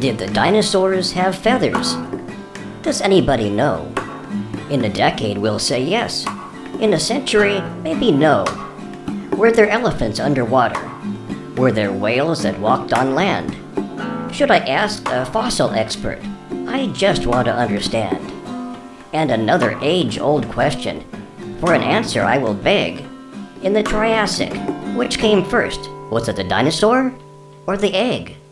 Did the dinosaurs have feathers? Does anybody know? In a decade, we'll say yes. In a century, maybe no. Were there elephants underwater? Were there whales that walked on land? Should I ask a fossil expert? I just want to understand. And another age-old question. For an answer, I will beg. In the Triassic, which came first? Was it the dinosaur or the egg?